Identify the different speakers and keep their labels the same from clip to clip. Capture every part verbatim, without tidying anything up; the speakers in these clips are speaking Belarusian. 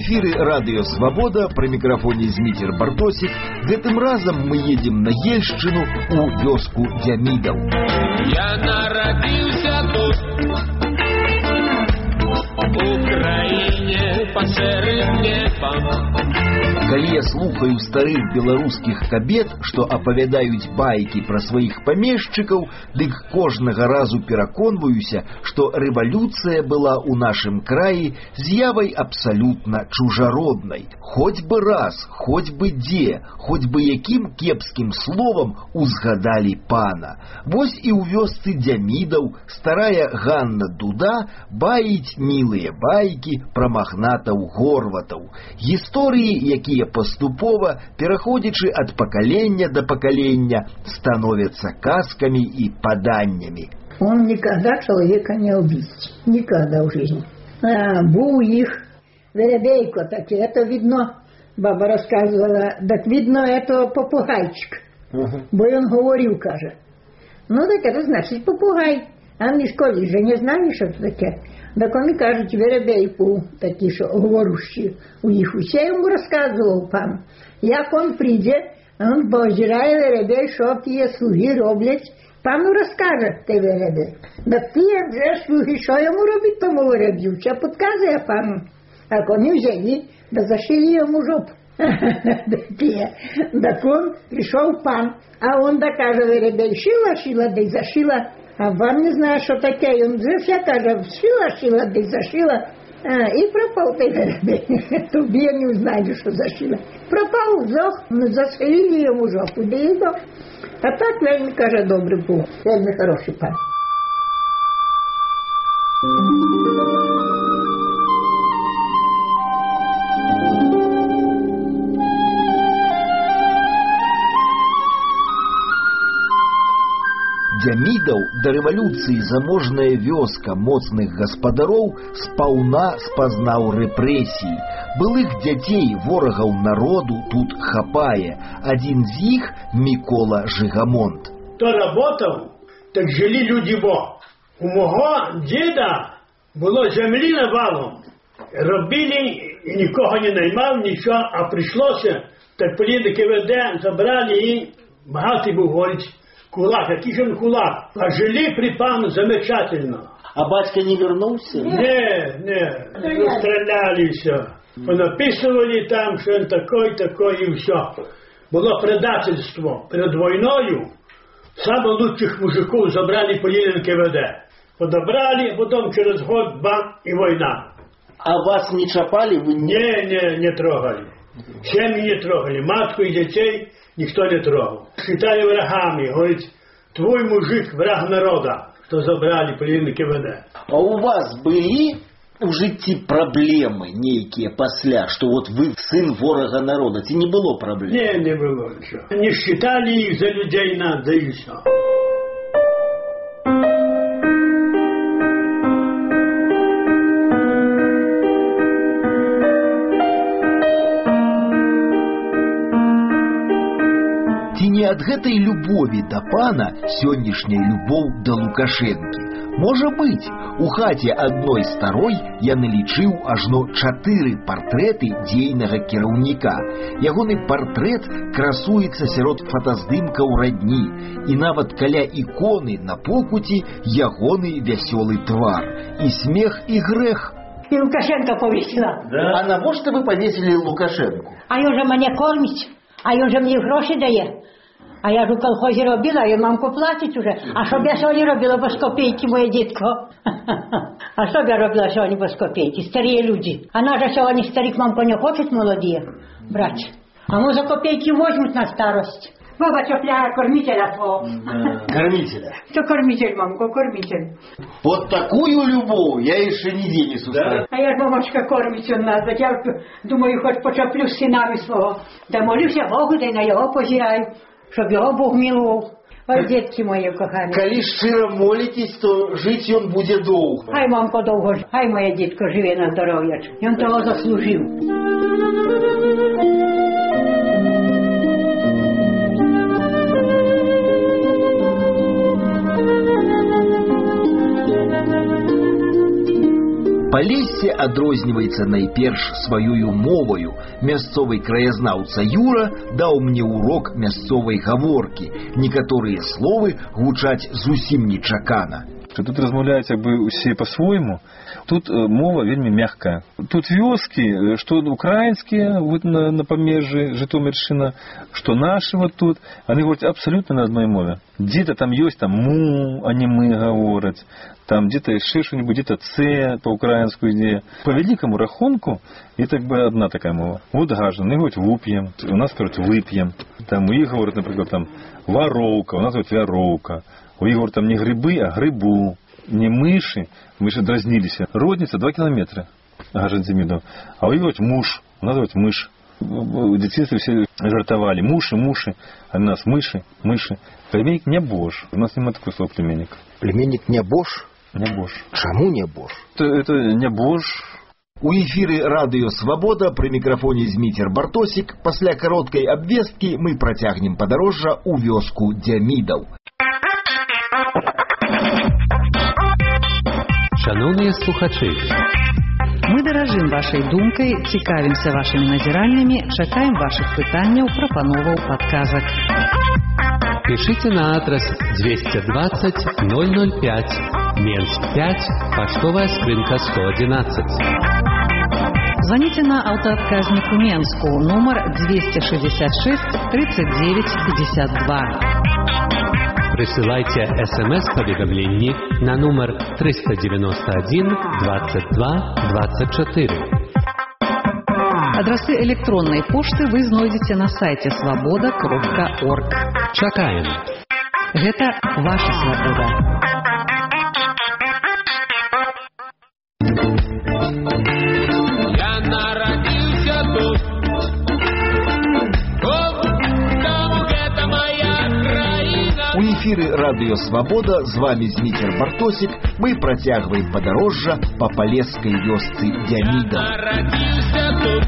Speaker 1: эфіры радыё Свабода, пры мікрафоне Зміцер Бартосік. Гэтым разам мы едзем на Ельшчыну у вёску Дзямідаў.
Speaker 2: Я нарадзіўся тут, у краіне пад шэрым небам.
Speaker 1: Калі я слухаю старых беларускіх кабет, што апавядаюць байкі пра сваіх памешчыкаў, дык кожнага разу пераконваюся, што рэвалюцыя была ў нашым краі з'явай абсалютна чужароднай. Хоць бы раз, хоць бы дзе, хоць бы якім кепскім словам узгадалі пана. Вось і ў вёсцы Дзямідаў старая Ганна Дуда баіць мілыя байкі пра магнатаў-горватаў. Гісторыі, якія паступова, пераходзячы ад пакалення да пакалення, становятся казками и поданиями.
Speaker 3: Он никогда человека не убить. Никогда в жизни. А, был их веребейко таки. Это видно, баба рассказывала, так видно, это попугайчик. Uh-huh. Бо он говорил, каже. Ну так это значит попугай. А в школе же не знали, что это таке. Так он кажуть, веребейку, такі, що говорущі у їх усе йому розказував пан. Як он прийде, він позирає веребей, що ті слуги роблять, пану розкаже те веребей. Так ті вже слуги, що йому робить тому вереб'ю, ще підказує пану. Так вони взяли, да зашили йому жопу. Так он прийшов пан, а он да каже веребей, шила, шила, да й зашила. А вам не знаю, що таке. І він вже каже, шила, шила, десь зашила. А, і пропав той веребей. Тобі я не знаю, що зашила. Пропав, зох, зашили йому жопу, де і до. А так він, каже, добрий був. Вельми хороший пан.
Speaker 1: Дзямідаў да рэвалюцыі заможная вёска моцных гаспадароў спаўна спазнаў рэпрэсіі. Былых дзяцей ворагаў народу тут хапае. Адзін з іх Мікола Жыгамонт.
Speaker 4: Хто работав, так жили люди бо. У мого діда було землі навалом. Робили і нікого не наймав, нічого, а прийшлося, так політики веде, забрали і багатий був, говорить, кулак, який же он кулак. А жили при пану замечательно.
Speaker 5: А батька не вернулся?
Speaker 4: Не, не, расстреляли все. Понаписывали там, что он такой, такой и все. Было предательство. Перед войною самых лучших мужиков забрали по эн ка вэ дэ. Подобрали, а потом через год бам и война.
Speaker 5: А вас не чапали? Вы не...
Speaker 4: Не, не, не трогали. Семьи не трогали. Матку и детей никто не трогал. Считали врагами. Говорит, твой мужик враг народа, что забрали по эн ка вэ дэ.
Speaker 5: А у вас были у житті проблемы некие пасля, что вот вы сын ворога народа? Ці не было проблем?
Speaker 4: Не, не было ничего. Не считали их за людей надо и все.
Speaker 1: Не ад гэтай любові да пана сённяшняй любоў да Лукашэнкі. Можа быць, у хаце адной старой я налічыў ажно чатыры партрэты дзейнага кіраўніка. Ягоны партрэт красуецца сярод фотаздымкаў радні, і нават каля іконы на покуці ягоны вясёлы твар. І смех, і грэх.
Speaker 3: І Лукашенка повісила.
Speaker 5: Да. А навошта ви повісили Лукашенку?
Speaker 3: А ён же мене кормить, а ён же мені гроші дає. А я ж у колхозі робила, і мамку платить уже. А що б я сьогодні робила без копійки, моє дітко? А що б я робила сьогодні без копійки? Старі люди. А наш же сьогодні старик мамку не хочуть молоді брати. А ми за копійки возьмуть на старость. Баба цепляє кормителя твого.
Speaker 5: Кормителя?
Speaker 3: Что кормитель, мамка, кормитель.
Speaker 5: Вот такую любовь я еще нигде не слышал.
Speaker 3: А я ж, мамочка, кормить у нас. Так я думаю, хоч почаплю з синами свого. Да молюся Богу, да й на його позираю. Щоб його Бог милував. Ой, дітки мої кохані.
Speaker 5: Коли щиро молитесь, то жить він буде довго.
Speaker 3: Хай, мамко, довго, хай моя дітко живе на здоров'я. Він того заслужив.
Speaker 1: Палессе адрозніваецца найперш сваёю моваю. Мясцовы краязнаўца Юра даў мне урок мясцовай гаворкі. Некаторыя словы гучаць зусім нечакана.
Speaker 6: Тут размаўляюць як бы усе па-свойму. Тут мова вельмі мяккая. Тут вёскі, што украінскія вот на, на памежжы Жытоміршчына, што нашы вот тут, яны говорят абсолютно на адной мове. Где-то там ёсць там му, а не мы гавораць. Там где-то яшчэ што-нибудь, где-то ц па-украінску ідзе. По вялікаму рахунку, і так бы одна такая мова. Вот граждане говорят вып'ем, у нас говорят вып'ем. Там у іх говорят, например, там вароўка, у нас говорят вяроўка. У іх говорят там не грибы, а грибу. Не мыши, мыши дразнились. Родница два километра, граждан Демидов. А у них говорят муж, у нас говорят мышь. В детстве все жартовали. Муши, муши, а у нас мыши, мыши. Племенник не бош. У нас нема такого слова племенник.
Speaker 1: Племенник не бош?
Speaker 6: Не бош.
Speaker 1: Чаму не бош?
Speaker 6: Это, это не бош.
Speaker 1: У эфіры радыё Свабода пры мікрафоне Зміцер Бартосік. Пасля кароткай абвесткі мы працягнем падарожжа ў вёску Дзямідаў.
Speaker 7: Шановні слухачі,
Speaker 8: мы даражым вашай думкай, цікавімся вашымі назіраннямі, чакаем вашых пытанняў, прапановаў, падказак.
Speaker 7: Пишите на адрес двести двадцать ноль ноль пять, Менск пять, почтовая скрынка сто одиннадцать.
Speaker 8: Звоните на автоотказник в Менску, номер двести шестьдесят шесть тридцать девять пятьдесят два.
Speaker 7: Присылайте смс-поведомление на номер триста девяносто один двадцать два двадцать четыре.
Speaker 8: Адресы электронной почты вы знойдете на сайте свобода кропка орг.
Speaker 7: Чакаем.
Speaker 8: Гэта ваша свобода.
Speaker 2: Я народился тут.
Speaker 1: У эфіры радыё Свабода, з вами Зміцер Бартосік. Мы працягваем падарожжа па палескай вёсцы Дзямідаў.
Speaker 2: Я народился тут.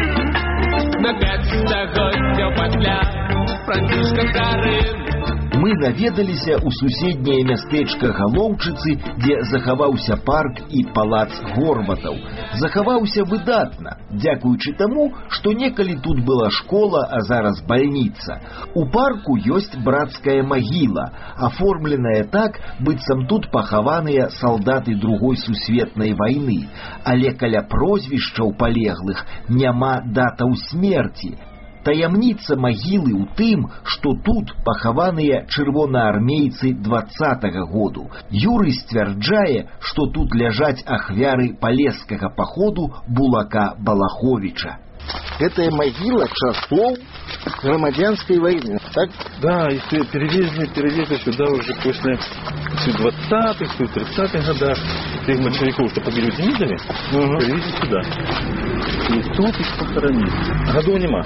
Speaker 2: На пять стагоддзяў пасля Францішка Карын.
Speaker 1: Мы наведаліся ў суседняе мястэчка Галоўчыцы, дзе захаваўся парк і палац Горватаў. Захаваўся выдатна, дзякуючы таму, што некалі тут была школа, а зараз бальніца. У парку ёсць брацкая магіла, аформленая так, быццам тут пахаваныя салдаты другой сусветнай вайны, але каля прозвішчаў палеглых няма датаў смерці. Таямніца магілы ў тым, што тут пахаваныя чырвонаармейцы двадцатага году. Юрый сцвярджае, што тут ляжаць ахвяры палескага паходу Булака Балаховича.
Speaker 5: Это могила часов громадянской войны, так?
Speaker 6: Да, и перевезли, перевезли сюда уже после двадцатых, тридцатых годах. Тех большевиков, что побили в Демидове, угу. Перевезли сюда. И тут их похоронили. Году нема.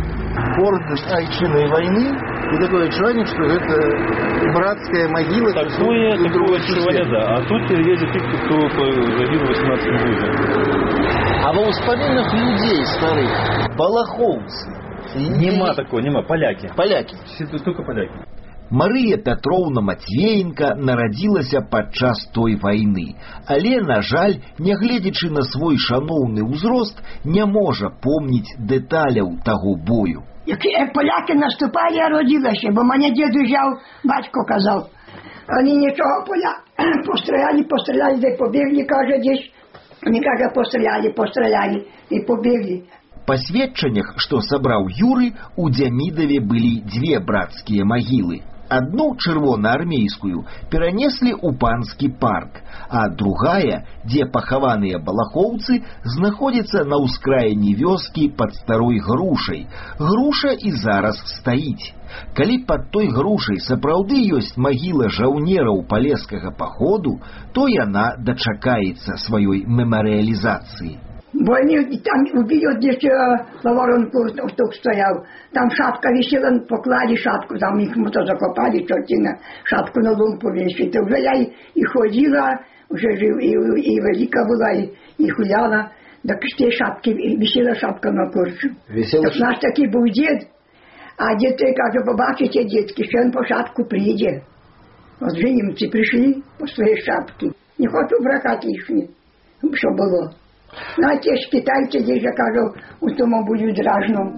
Speaker 5: Орден Айчиной войны, и такое ощущение, что это братская могила.
Speaker 6: Такое, такое ощущение, да. А тут перевезли тех, кто загинул в восемнадцатом году.
Speaker 5: А во воспоминах людей старых, балаховцы.
Speaker 6: Нема такого, нема, поляки.
Speaker 5: Поляки.
Speaker 6: Все только поляки.
Speaker 1: Марыя Пятроўна Матвеенка нарадзілася падчас той вайны, але, на жаль, нягледзячы на свой шаноўны ўзрост, не можа помніць дэталяў таго бою.
Speaker 3: Як поляки наступали, я родилася, бо мене дід взяв, батько казав. Вони нічого, поля, постріляли, постріляли, де побігли, каже, десь. Вони, каже, постріляли, постріляли і побігли.
Speaker 1: Па сведчаннях, што сабраў Юры, у Дзямідаве былі дзве брацкія магілы. Одну чырвонаармейскую перанеслі ў панскі парк, а другая, дзе пахаваныя балахоўцы, знаходзіцца на ўскраіне вёскі пад старой грушай. Груша і зараз стаіць. Калі пад той грушай сапраўды ёсць магіла жаўнераў палескага паходу, то яна дачакаецца сваёй мемарыялізацыі.
Speaker 3: Бо они там убьют, где на воронку тут стоял. Там шапка висела, поклали шапку, там их мото закопали, чертина, шапку на лун повесили. То уже я и, и ходила, уже жив, и, и велика была, и, и хуляла. Так с tej шапки, висела шапка на корчу. Так наш такий був дід, а діти, каже, побачите, дітки, що він по шапку прийде. От же німці прийшли по своїй шапки. Не хочу бракати їхні. що було. Ну, а ті ж китайці, десь, я кажу, у тому будуть зражно.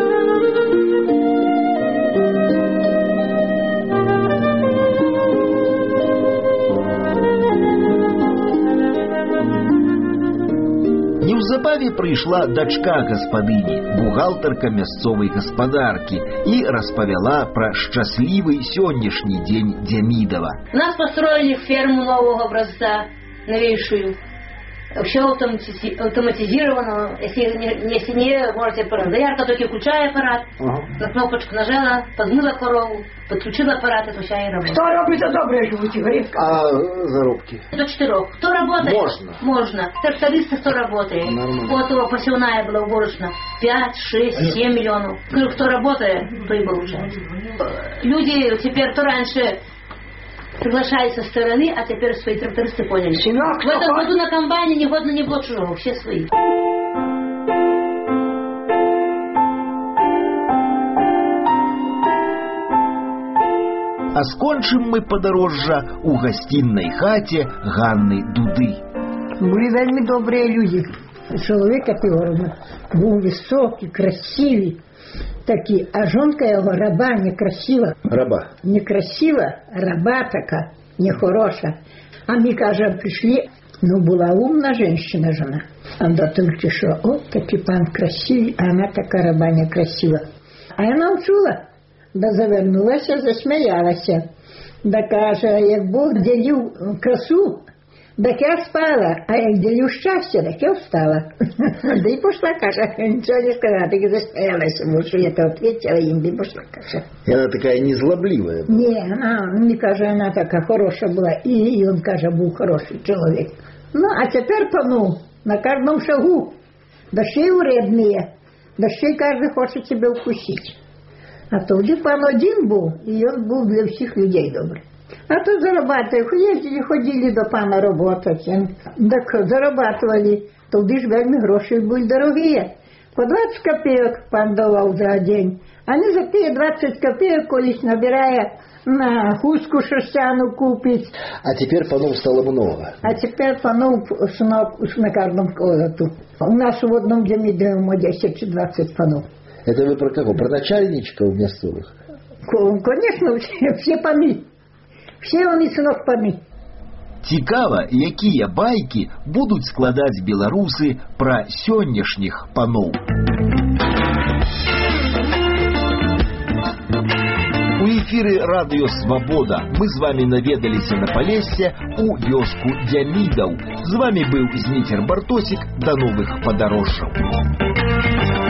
Speaker 1: Неўзабаве прыйшла дачка гаспадыні, бухгалтарка мясцовай гаспадаркі, і распавяла пра шчаслівы сённяшні дзень Демидова.
Speaker 9: У нас построили ферму нового образца, новейшую. Все автоматизировано. Если не, если не можете аппарат. Доярка только включая аппарат, ага. На кнопочку нажала, подмыла корову, подключила аппарат, это вся и работает.
Speaker 3: Кто робит, то добре живут, Гришка.
Speaker 5: А заробки?
Speaker 9: До четырех. Кто работает?
Speaker 5: Можно.
Speaker 9: Можно. Трактористы, кто работает.
Speaker 5: Нормально.
Speaker 9: Вот его посевная была уборочная. Пять, шесть, семь миллионов. Кто работает, то и получает. Люди теперь, кто раньше приглашают со стороны, а теперь свои трактористы поняли.
Speaker 3: Сынок,
Speaker 9: в этом году на комбайне ни годно не было чужого, все свои.
Speaker 1: А скончым мы падарожжа у гостинной хаце Ганны Дуды.
Speaker 3: Были вельми добрые люди. Человек такой был высокий, красивый. Такі, а жонка його раба некрасива.
Speaker 5: Раба?
Speaker 3: Некрасива, раба така, нехороша. А ми, каже, прийшли, ну, була умна женщина, жена. А до тільки що, от такий пан красивий, а вона така раба некрасива. А я навчила, да завернулася, засміялася. Да каже, як Бог ділив красу, так я спала, а як ділю щастя, так я встала. Да і пошла, каже, нічого не сказала, так і засміялася, бо що я то відповіла їм, да і пошла, каже.
Speaker 5: І вона така незлоблива.
Speaker 3: Ні, вона, мені каже, вона така хороша була, і, і він, каже, був хороший чоловік. Ну, а тепер пану, на кожному шагу, да ще й урядні, да ще й кожен хоче себе вкусити. А тоді пан один був, і він був для всіх людей добрий. А тут зарабатывали, ездили, ходили до пана работать, так зарабатывали, туди ж вельми гроші були дорогі. По двадцять копійок пан давав за день, а не за ті двадцять копійок колись набирає на хустку шерстяну купить.
Speaker 5: А тепер панов стало много.
Speaker 3: А тепер панов на кожному колоту. У нас в одному Демидовому десять чи двадцять панов.
Speaker 5: Это вы про кого? Про начальничков мясцовых?
Speaker 3: Конечно, все паны. Все вони, сынок, паны.
Speaker 1: Цікава, якія байкі будуць складаць беларусы пра сённяшніх паноў. У эфіры радыё Свабода мы з вами наведаліся на Палессе у вёску Демидаў. З вами быў Зміцер Бартосік. До новых падарожжаў.